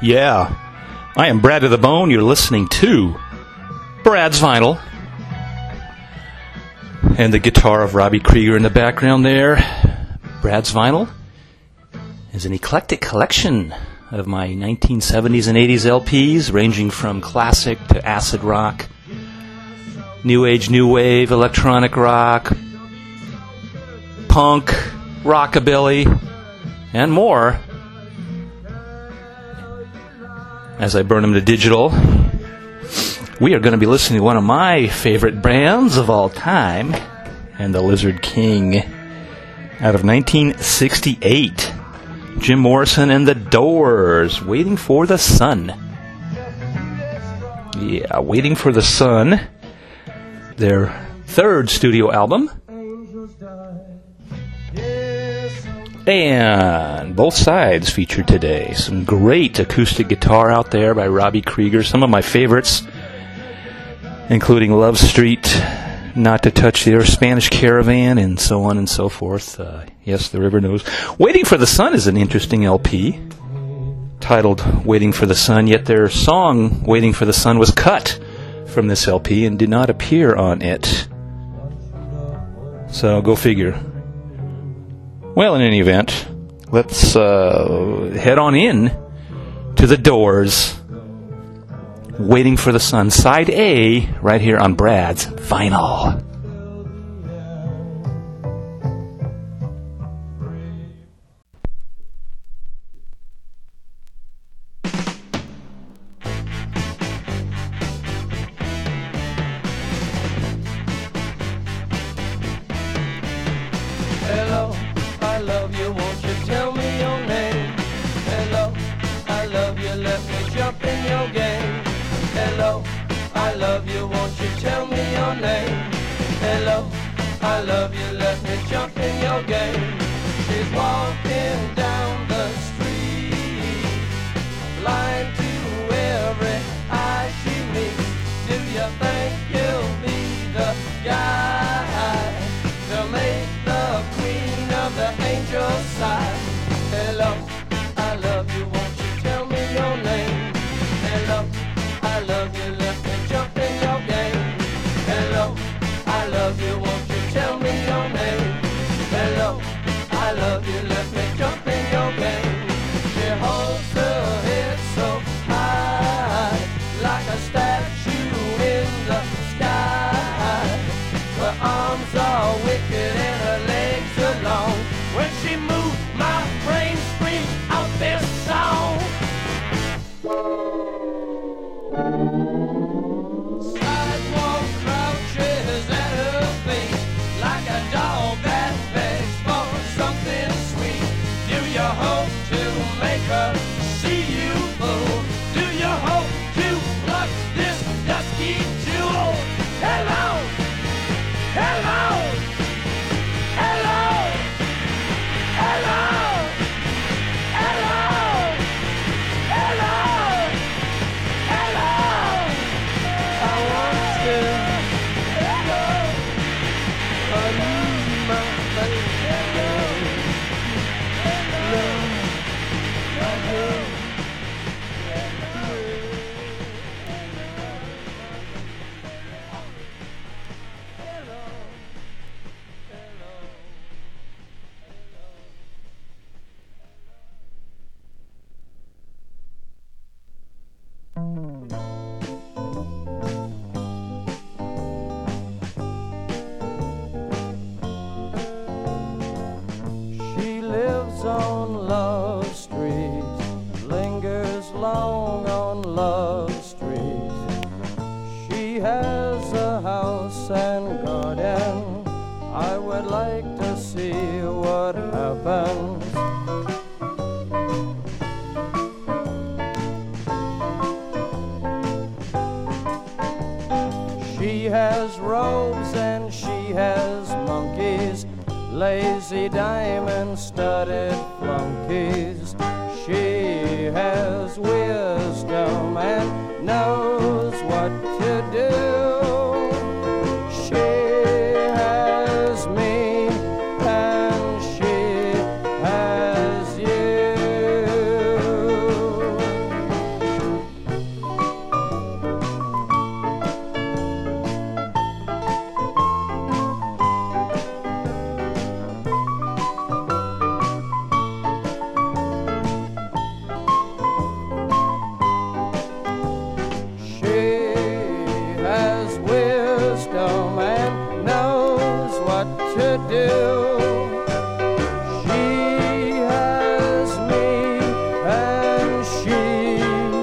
Yeah, I am Brad to the Bone. You're listening to Brad's Vinyl. And the guitar of Robbie Krieger in the background there. Brad's Vinyl is an eclectic collection of my 1970s and 80s LPs, ranging from classic to acid rock, new age, new wave, electronic rock, punk, rockabilly, and more. As I burn them to digital, we are going to be listening to one of my favorite bands of all time, and the Lizard King, out of 1968. Jim Morrison and the Doors, Waiting for the Sun. Yeah, Waiting for the Sun, their third studio album. And both sides featured today. Some great acoustic guitar out there by Robbie Krieger. Some of my favorites, including Love Street, Not to Touch the Earth, Spanish Caravan, and so on and so forth. Yes, the river knows. Waiting for the Sun is an interesting LP, titled Waiting for the Sun, yet their song, Waiting for the Sun, was cut from this LP and did not appear on it. So, go figure. Well, in any event, let's head on in to the Doors. Waiting for the Sun, side A, right here on Brad's Vinyl. Hello, I love you, won't you tell me your name? Hello, I love you, let me jump in your game. Hello, I love you, won't you tell me your name? Hello, I love you, let me jump in your game. She's walking down the street, blind to every eye she meets. Do you think you'll be the guy to make the queen of the angels sigh? Hello, I love you, won't you tell me your name? Hello, I love you, let me jump in your game. Hello, I love you, won't you tell me your name? Hello, I love you, let me jump in your game. She holds her head so high, like a statue in the sky. Her arms are wicked and her legs are long. When she moves, my brain screams out this song. Sidewalk crouches at her feet, like a dog that begs for something sweet. Do you hope to make her see you, fool? Do you hope to pluck this dusky jewel? Hello, hello, hello, hello, hello, hello, hello. I want to lose my faith. She lives on Love Street, lingers long on Love Street. She has a house and garden. I would like to see what happens. She has robes and she has monkeys, lazy diamond-studded flunkies. She has wisdom and knows what to do. She has me and she has you. what to do. She has me and she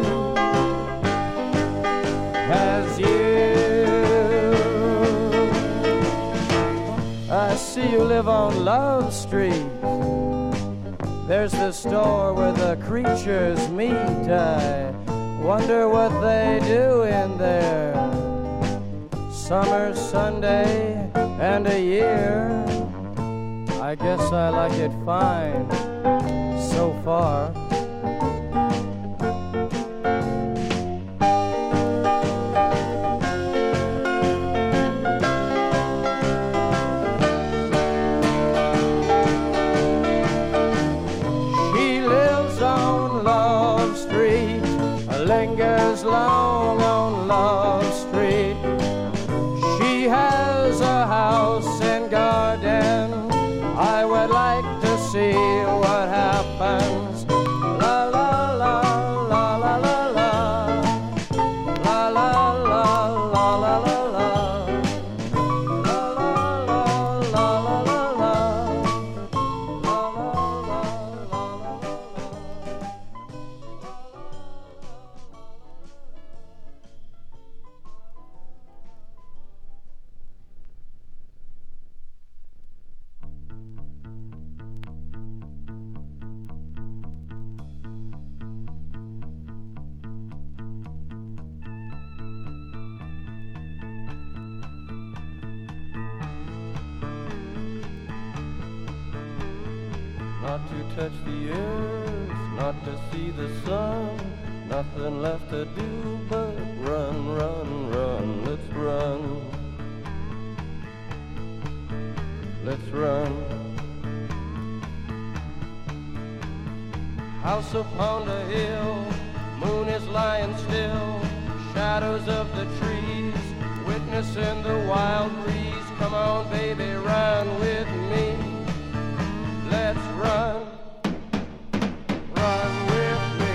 has you. I see you live on Love Street. There's the store where the creatures meet. I wonder what they do in there. Summer, Sunday, and a year. I guess I like it fine so far. Lingers long on Love Street. She has a house and garden. I would like to see what happens. La la la la la la la la la la la la la la not to touch the earth, not to see the sun, nothing left to do but run, run, run. Let's run, let's run. House upon the hill, moon is lying still, shadows of the trees, witnessing the wild breeze. Come on, baby, run with me. Let's run, run with me,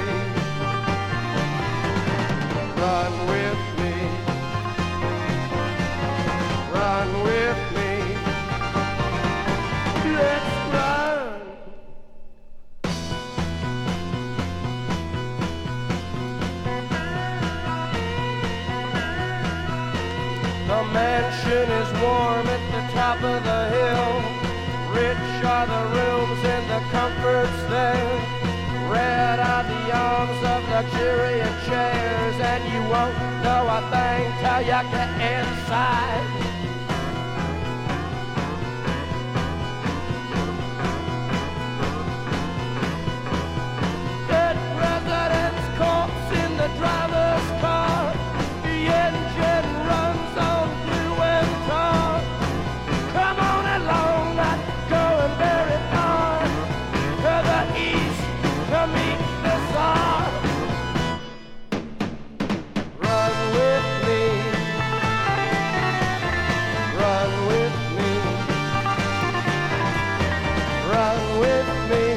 run with me, run with me. Let's run. The mansion is warm at the top of the hill. Rich are the rooms and the comforts there. Red are the arms of luxuriant chairs. And you won't know a thing till you get inside. Dead president's corpse in the driver's car. The engine runs on through and tar. Come on along, not going very far, to the east to meet the Tsar. Run with me, run with me, run with me.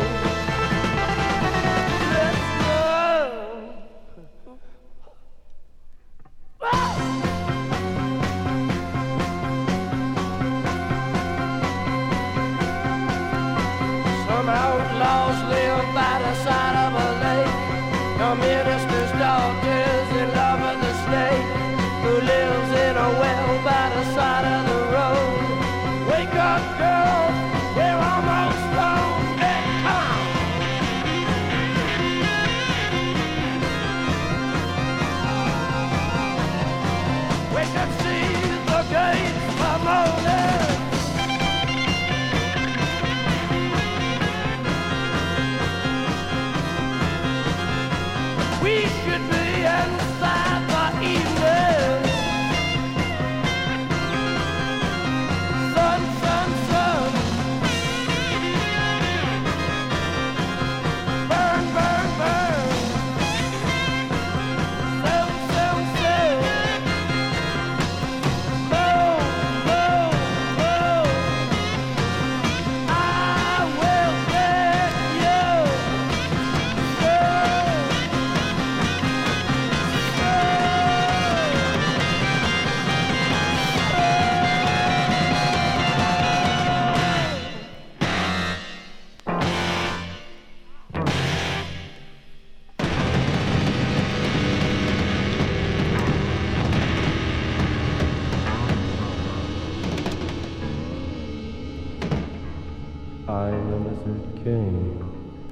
Let's run. Some outlaws live by the side of a lake. The minister's daughter is in love with the snake, who lives in a well by the side of the road. Wake up, girl, we're almost home. Hey, come on. We can see the gates for morning. We should be inside the evening. Sun, sun, sun. I'm a lizard king.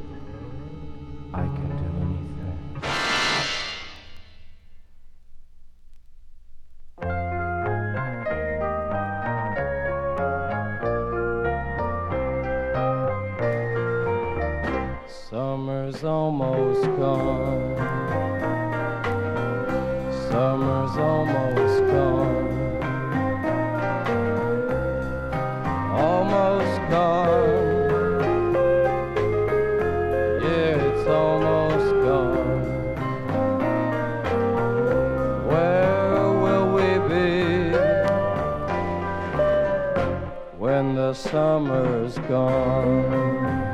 I can do anything. Summer's almost gone. Summer's almost gone. Almost gone. Yeah, it's almost gone. Where will we be when the summer's gone?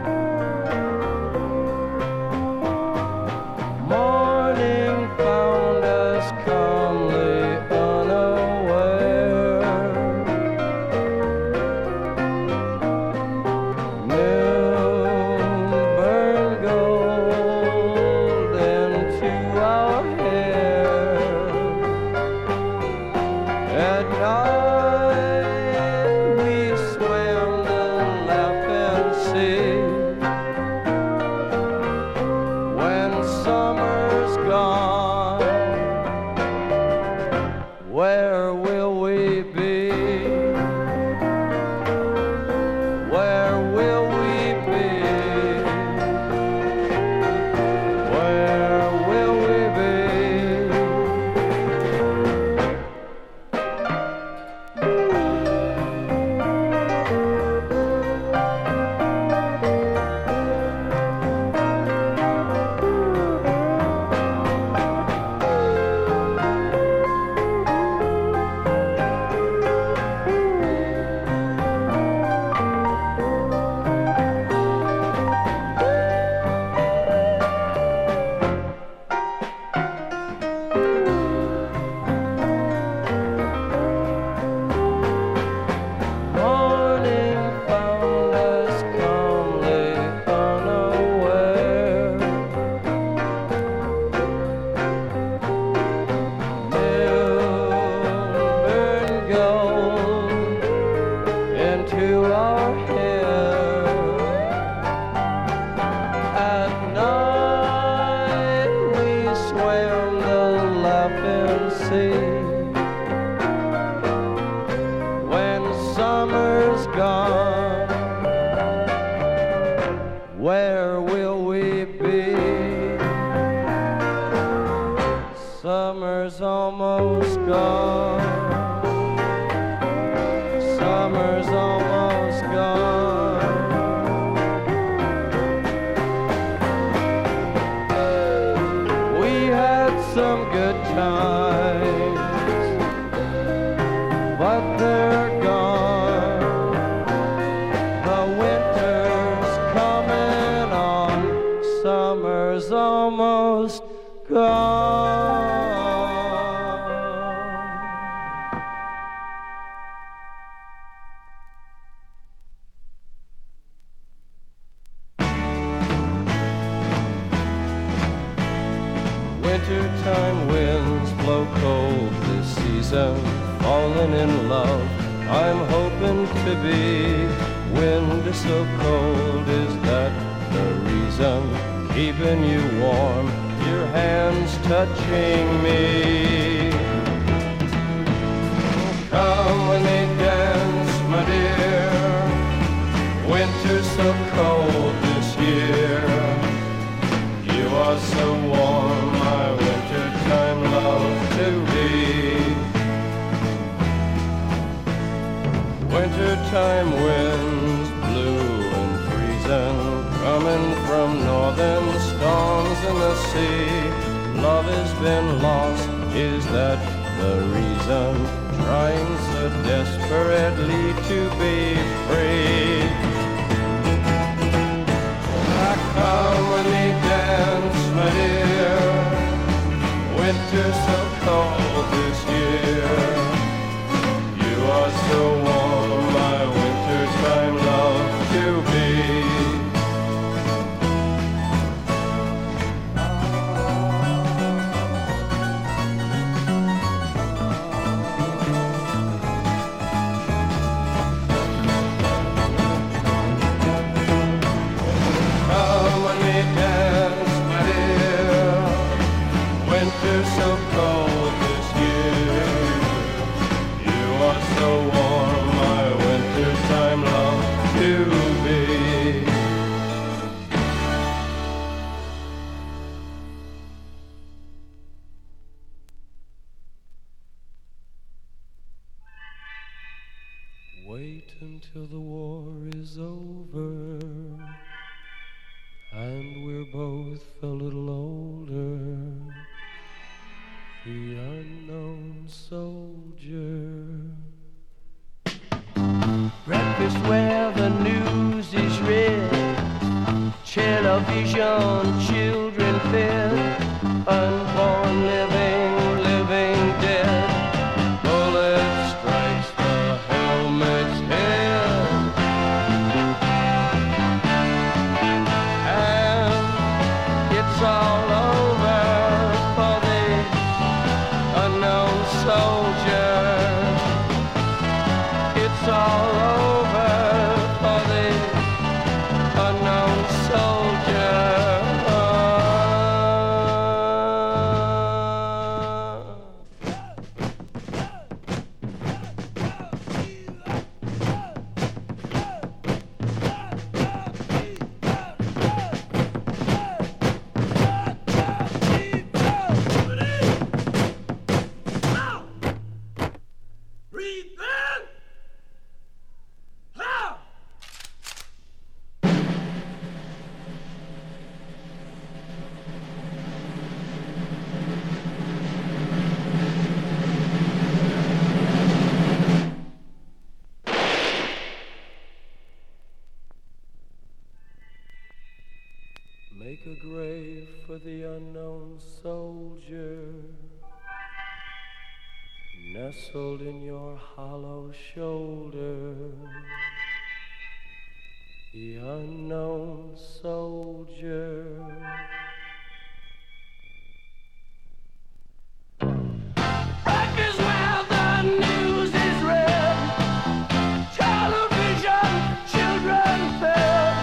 Morning found us calmly unaware. Moon burned gold into our hair. At night we swam the laughing sea. When summer's gone, where will we be? Where will we be? Where will we be? Morning found us calmly unaware. Moon burned gold into our hair. At night we swam the laughing sea. When summer's gone, where will we be? Summer's almost gone. Summer's almost gone. We had some good times, but they're gone. The winter's coming on. Summer's almost gone. Wintertime winds blow cold this season. Falling in love, I'm hoping to be. Wind is so cold, is that the reason? Keeping you warm, your hands touching me. Come when they dance, my dear. Winter's so cold this year. You are so warm, my wintertime love to be. Wintertime winds blue and freezing, coming from northern storms in the sea. Love has been lost, is that the reason? Trying so desperately to be free. Come when we dance, my dear. Winter's so cold this year. You are so warm, my wintertime love to be. to be. Wait until the war is over and we're both a little older. The unknown soldier. Breakfast where the news is read, television, children fed, unborn living, living dead. Bullet strikes the helmet's head, and it's all over for the unknown soldier. It's all over for the unknown soldier. Make a grave for the unknown soldier, nestled in your hollow shoulder. The unknown soldier. Breakfast where the news is read, television, children fed.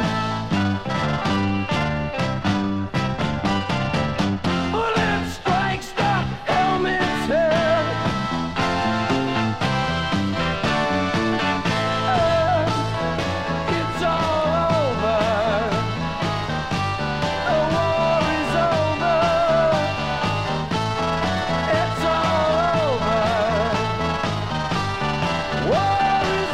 Bullet strikes the helmet's head, and it's all over. The war is over. It's all over. War is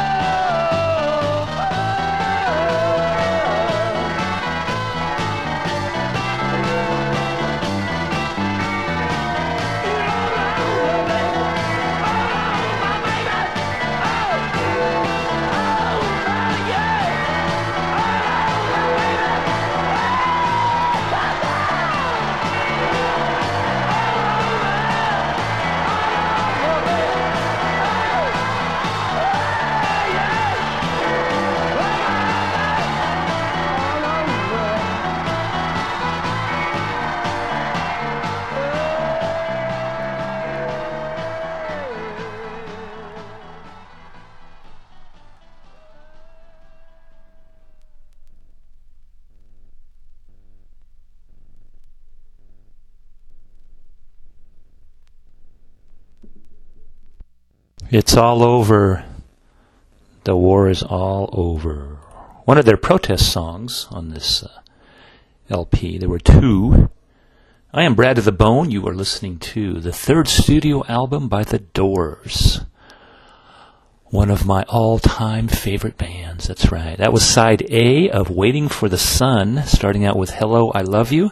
It's all over. The war is all over. One of their protest songs on this LP. There were two. I am Brad to the Bone. You are listening to the third studio album by The Doors. One of my all-time favorite bands. That's right. That was side A of Waiting for the Sun, starting out with Hello, I Love You,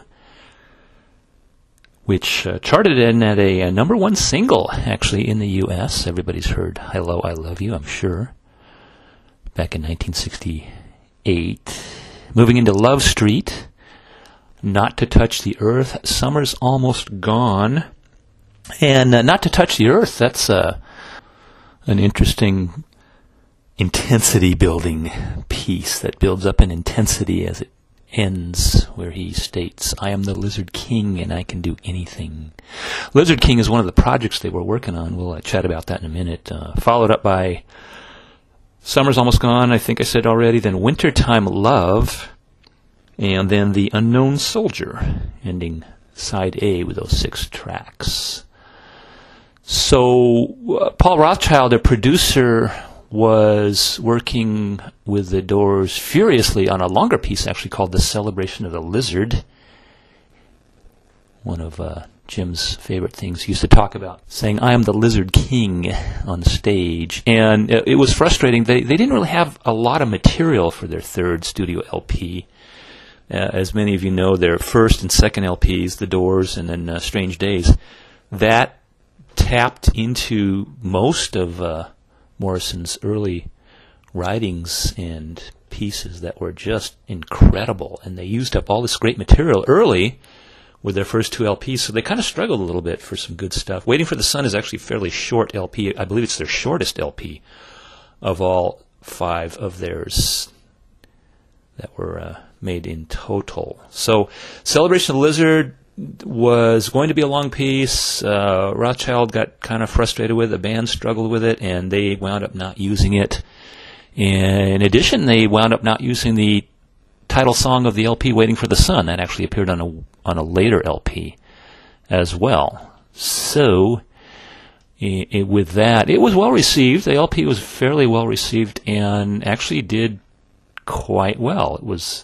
which charted in at a number one single, actually, in the U.S. Everybody's heard Hello, I Love You, I'm sure, back in 1968. Moving into Love Street, Not to Touch the Earth, Summer's Almost Gone. And Not to Touch the Earth, that's an interesting intensity-building piece that builds up in intensity as it ends, where he states, I am the Lizard King and I can do anything. Lizard King is one of the projects they were working on. We'll chat about that in a minute. Followed up by Summer's Almost Gone, I think I said already, then Wintertime Love, and then The Unknown Soldier, ending side A with those 6 tracks. So Paul Rothchild, their producer, was working with the Doors furiously on a longer piece, actually called The Celebration of the Lizard. One of Jim's favorite things. He used to talk about saying, "I am the Lizard King" on stage. And it was frustrating. They didn't really have a lot of material for their third studio LP. As many of you know, their first and second LPs, The Doors and then Strange Days, that tapped into most of Morrison's early writings and pieces that were just incredible. And they used up all this great material early with their first two LPs, so they kind of struggled a little bit for some good stuff. Waiting for the Sun is actually a fairly short LP. I believe it's their shortest LP of all five of theirs that were made in total. So Celebration of the Lizard was going to be a long piece. Rothschild got kind of frustrated with it. The band struggled with it, and they wound up not using it. In addition, they wound up not using the title song of the LP, Waiting for the Sun. That actually appeared on a later LP as well. So, with that, it was well received. The LP was fairly well received and actually did quite well. It was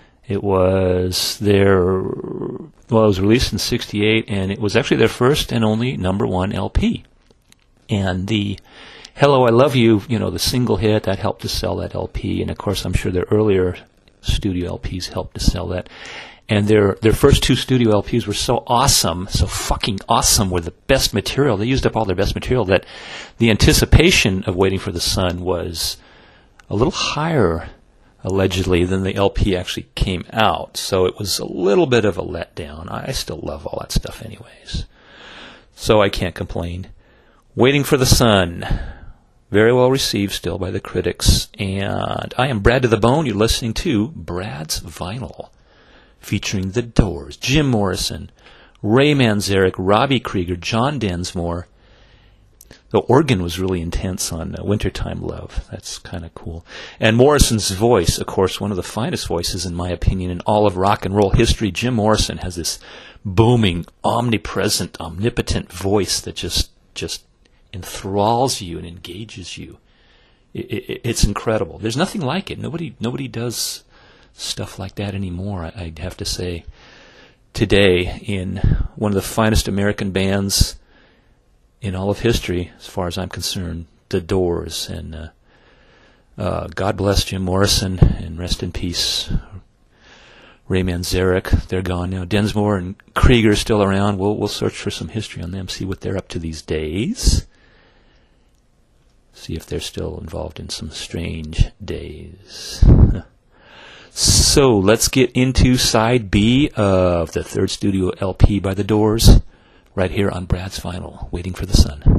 released in '68, and it was actually their first and only #1 LP. And the Hello, I Love You, the single hit, that helped to sell that LP. And of course, I'm sure their earlier studio LPs helped to sell that. And their first two studio LPs were so awesome, so fucking awesome, with the best material. They used up all their best material, that the anticipation of Waiting for the Sun was a little higher, allegedly, than the LP actually came out. So it was a little bit of a letdown. I still love all that stuff anyways, so I can't complain. Waiting for the Sun, very well received still by the critics. And I am Brad to the Bone. You're listening to Brad's Vinyl, featuring The Doors, Jim Morrison, Ray Manzarek, Robbie Krieger, John Densmore. The organ was really intense on Wintertime Love. That's kind of cool. And Morrison's voice, of course, one of the finest voices, in my opinion, in all of rock and roll history. Jim Morrison has this booming, omnipresent, omnipotent voice that just enthralls you and engages you. It's incredible. There's nothing like it. Nobody does stuff like that anymore, I'd have to say. Today, in one of the finest American bands in all of history, as far as I'm concerned, The Doors. And God bless Jim Morrison, and rest in peace Ray Manzarek. They're gone now. Densmore and Krieger are still around. We'll search for some history on them, see what they're up to these days. See if they're still involved in some strange days. So let's get into side B of the third studio LP by The Doors, right here on Brad's Vinyl, Waiting for the Sun.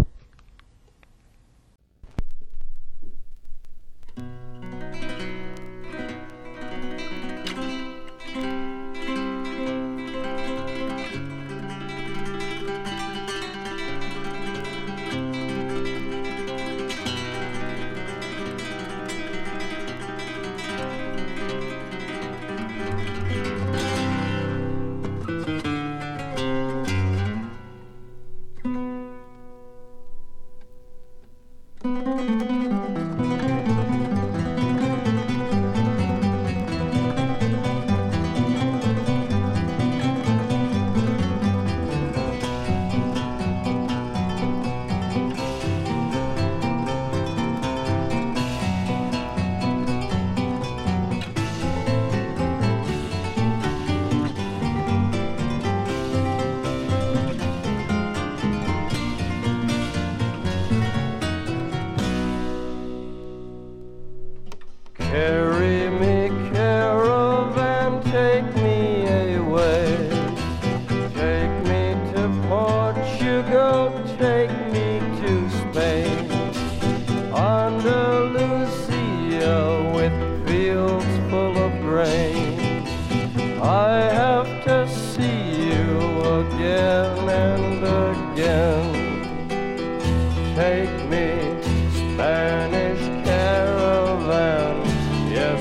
Carry me, caravan, take me away. Take me to Portugal, take me to Spain. Andalusia with fields full of grain. I have to see you again and again. Take me, Spanish caravan. Yes,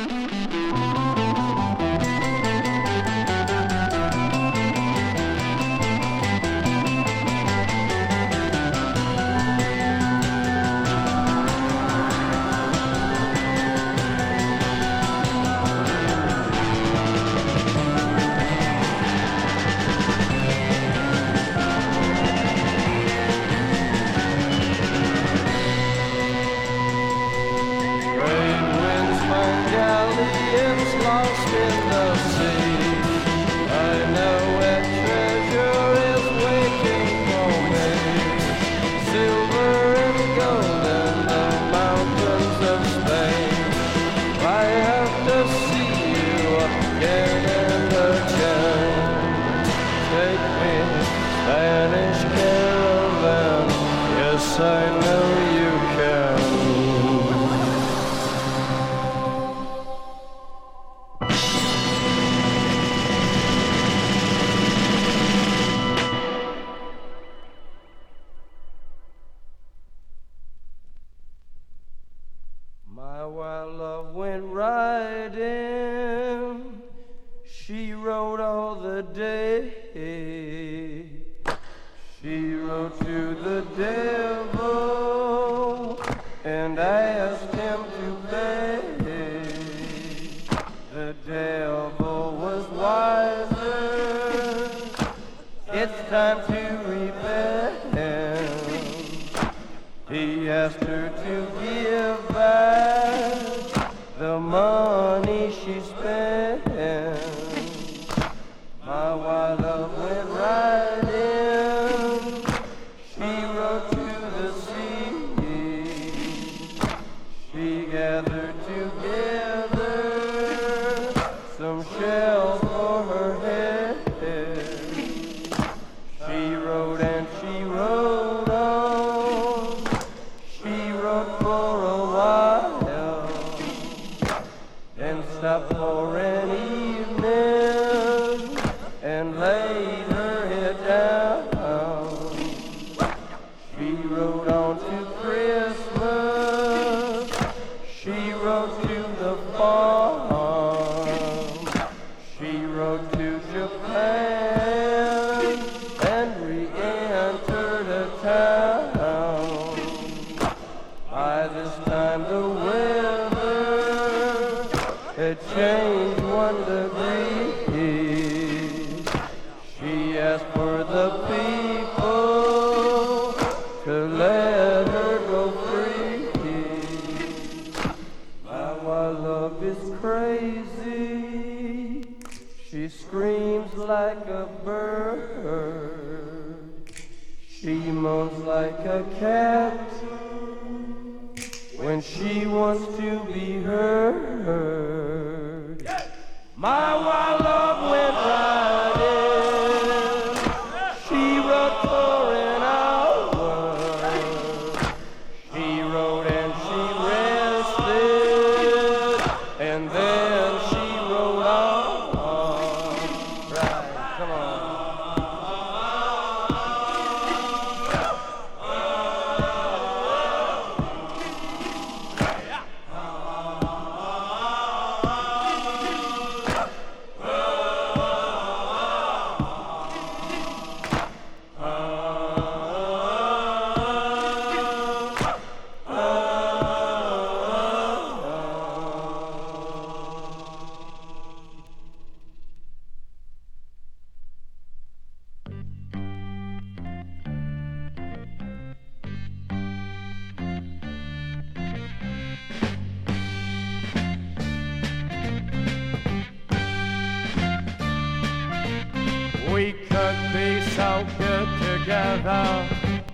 We could be so good together,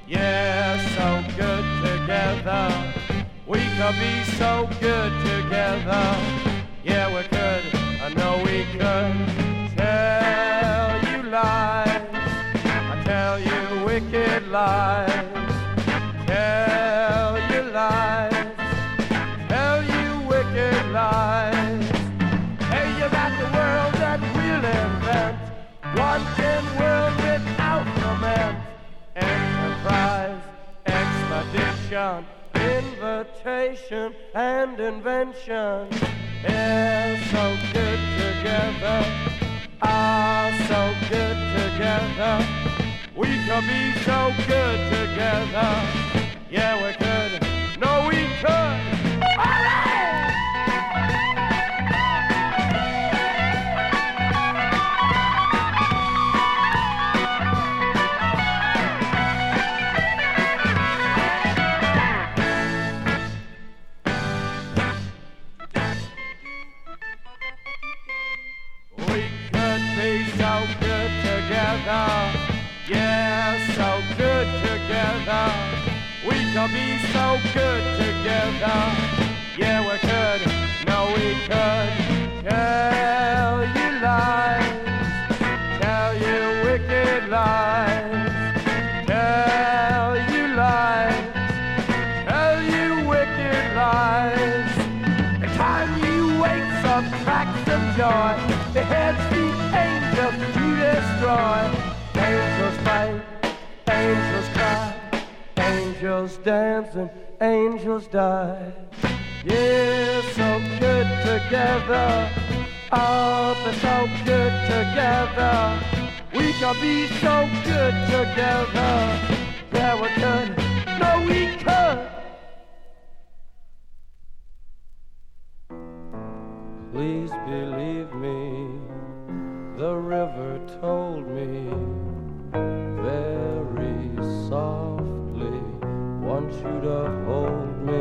yeah, so good together. We could be so good together, yeah, we could, I know we could. Tell you lies, I tell you wicked lies. Tell you lies, tell you wicked lies. Hey, you got the world that we'll invent, wanting world without romance. Enterprise, expedition, invitation and invention. Yeah. could be so good together. Yeah, we could. No, we could. Yeah, so good together. We could be so good together. Yeah, we could. No, we could. Tell you lies. Tell you wicked lies. Tell you lies. Tell you wicked lies. The time you wake some tracks of joy. The heads the angels to destroy. Angels fight, angels cry, angels dance and angels die. Yeah, so good together. Oh, they're so good together. We can be so good together. Yeah, we could. No, we could. Please believe me, the river told me very softly, want you to hold me.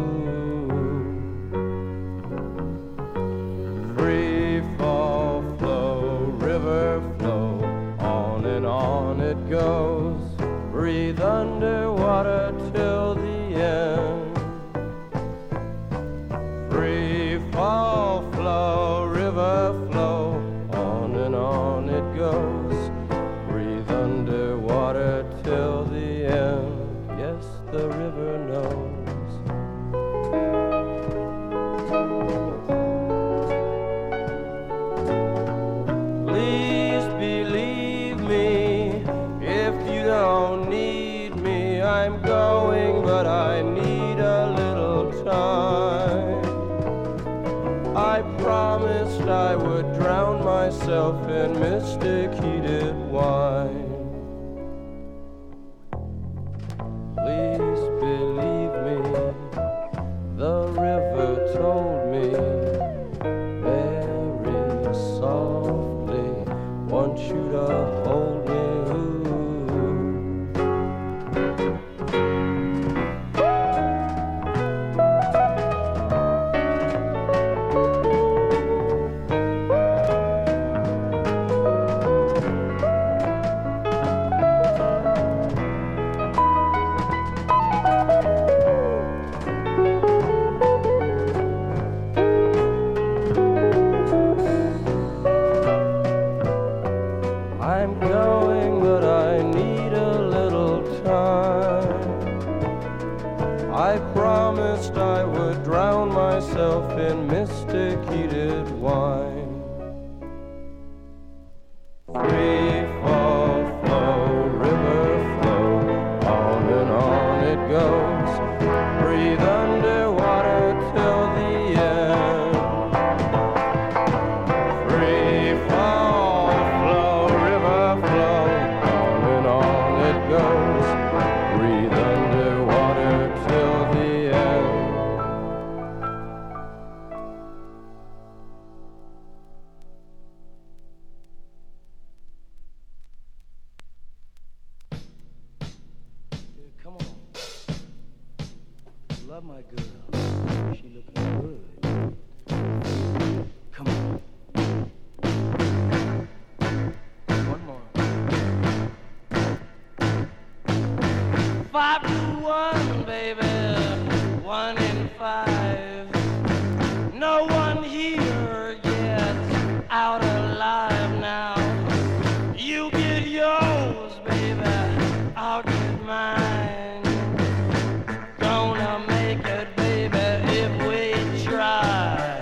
Free fall, flow, river flow, on and on it goes. Breathe underwater till the end. Free fall, flow, river flow, on and on it goes. Breathe underwater till the end. Yes, the river knows. Please believe me, if you don't need me, I'm going, but I need a little time. I promised I would drown myself in mystic heated wine. Please believe me, the river told me very softly, want you to hold me. I'm going, but I need a little time. I promised I would drown myself in mystic heated wine. Free fall, flow, river flow, on and on it goes. Breathe underwater till the end. Free fall, flow, river flow, on and on it goes. Breathe underwater till the end. Come on. Love my girl. She looking good. Come on. One more. 5 to 1, baby. 1 in 5. No one here gets out alive now. You get yours, baby. I'll get mine. Gonna make it, baby, if we try.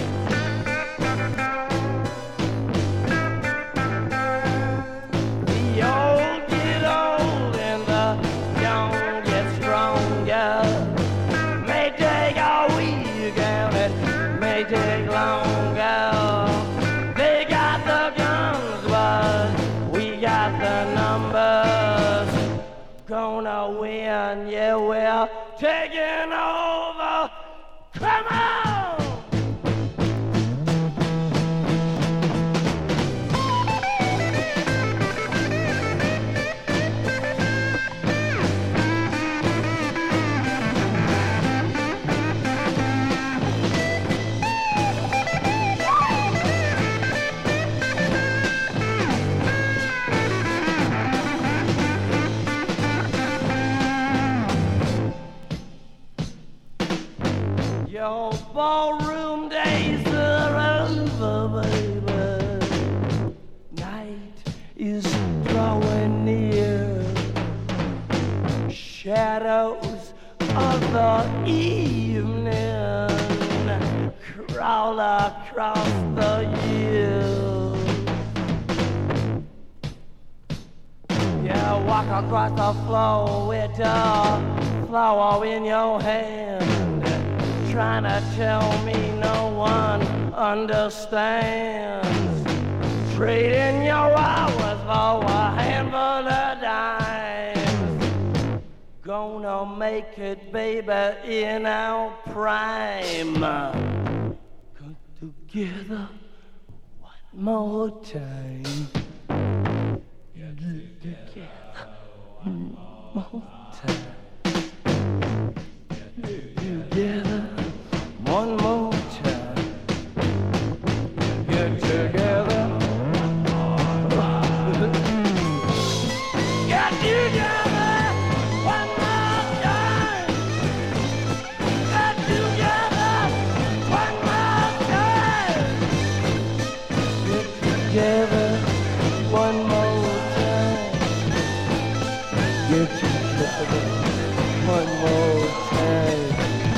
The old get old and the young get stronger. May take a week and it may take longer. They got the guns, but we got the numbers. taking over. Come on! Your ballroom days are over, baby. Night is drawing near. Shadows of the evening crawl across the hills. You walk across the floor with a flower in your hand, trying to tell me no one understands. Trading your hours for a handful of dimes. Gonna make it, baby, in our prime. Come together one more time. Get together one more time. Get together one more time. Get together. Get together one more time. Get together one more time. Get together one more time. Get together one more time.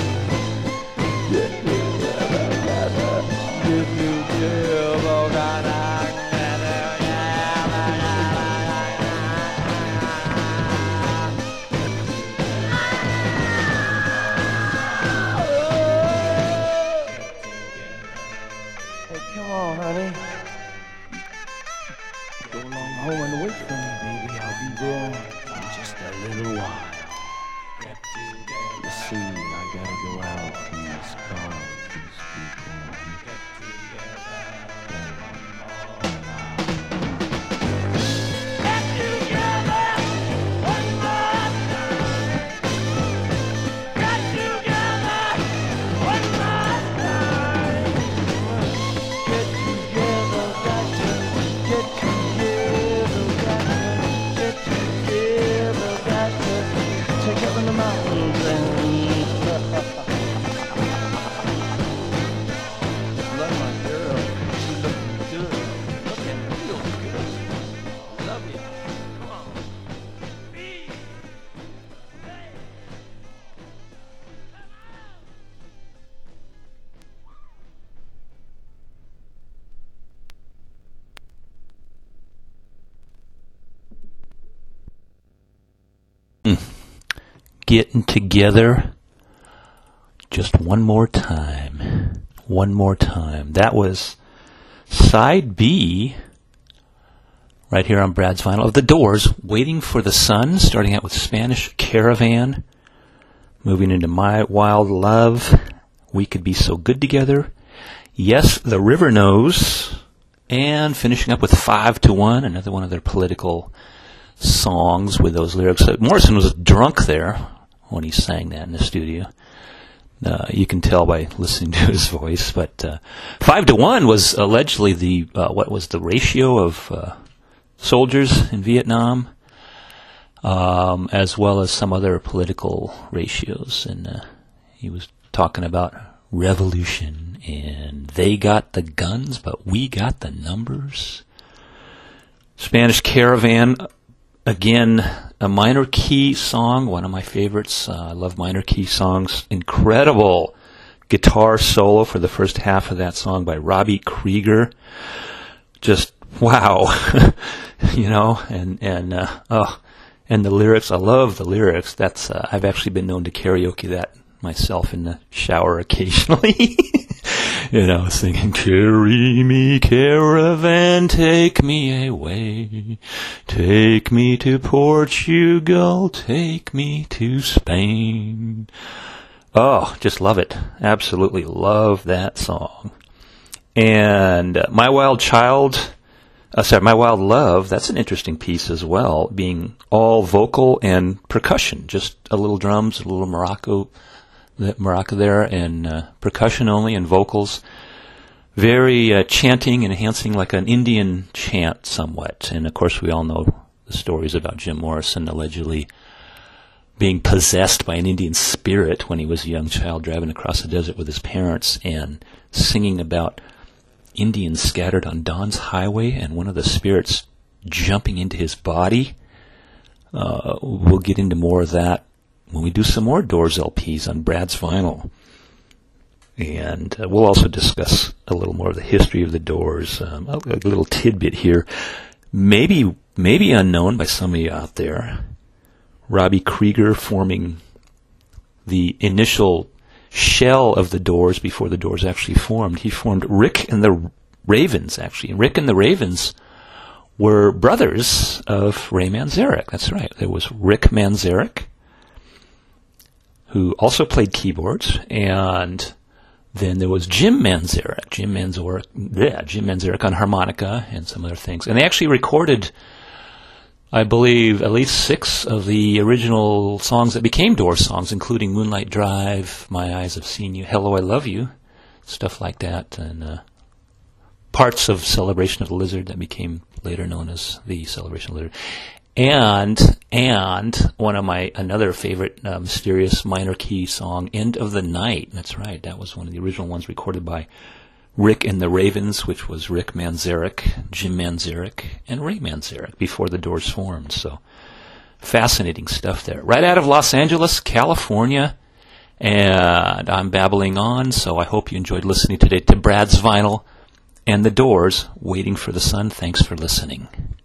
Hey, come on, honey. Go along home and wait for me, baby. I'll be there in just a little while. You see, I gotta go out in this car with these people. Get together one more time. Get together one more time. Get together, got to get together, got to get together, got to take up in the mountains and love my girl. She looking good. Looking real good. Love you. Come on. Be. Getting together just one more time. One more time. That was side B, right here on Brad's Vinyl, of The Doors, Waiting for the Sun, starting out with Spanish Caravan, moving into My Wild Love, We Could Be So Good Together, Yes, The River Knows, and finishing up with 5 to 1, another one of their political songs with those lyrics. Morrison was drunk there when he sang that in the studio. You can tell by listening to his voice. But 5 to 1 was allegedly the what was the ratio of soldiers in Vietnam, as well as some other political ratios. And he was talking about revolution, and they got the guns, but we got the numbers. Spanish Caravan, again, a minor key song, one of my favorites. I love minor key songs. Incredible guitar solo for the first half of that song by Robbie Krieger. Just wow, you know, and the lyrics. I love the lyrics. That's I've actually been known to karaoke that myself in the shower occasionally. And I was singing, carry me, caravan, take me away. Take me to Portugal, take me to Spain. Oh, just love it. Absolutely love that song. And My Wild Love, that's an interesting piece as well, being all vocal and percussion, just a little drums, a little maraca there, and percussion only and vocals. Very chanting and enhancing, like an Indian chant somewhat. And of course we all know the stories about Jim Morrison allegedly being possessed by an Indian spirit when he was a young child driving across the desert with his parents and singing about Indians scattered on Dawn's highway and one of the spirits jumping into his body. We'll get into more of that when we do some more Doors LPs on Brad's Vinyl. And we'll also discuss a little more of the history of the Doors. A little tidbit here. Maybe unknown by some of you out there. Robbie Krieger forming the initial shell of the Doors before the Doors actually formed. He formed Rick and the Ravens, actually. And Rick and the Ravens were brothers of Ray Manzarek. That's right. There was Rick Manzarek, who also played keyboards, and then there was Jim Manzarek. Jim Manzarek on harmonica and some other things. And they actually recorded, I believe, at least 6 of the original songs that became Doors songs, including Moonlight Drive, My Eyes Have Seen You, Hello, I Love You, stuff like that, and parts of Celebration of the Lizard that became later known as the Celebration of the Lizard. And one of my another favorite mysterious minor key song, End of the Night. That's right, that was one of the original ones recorded by Rick and the Ravens, which was Rick Manzarek, Jim Manzarek, and Ray Manzarek before the Doors formed. So fascinating stuff there. Right out of Los Angeles, California. And I'm babbling on, so I hope you enjoyed listening today to Brad's Vinyl and the Doors, Waiting for the Sun. Thanks for listening.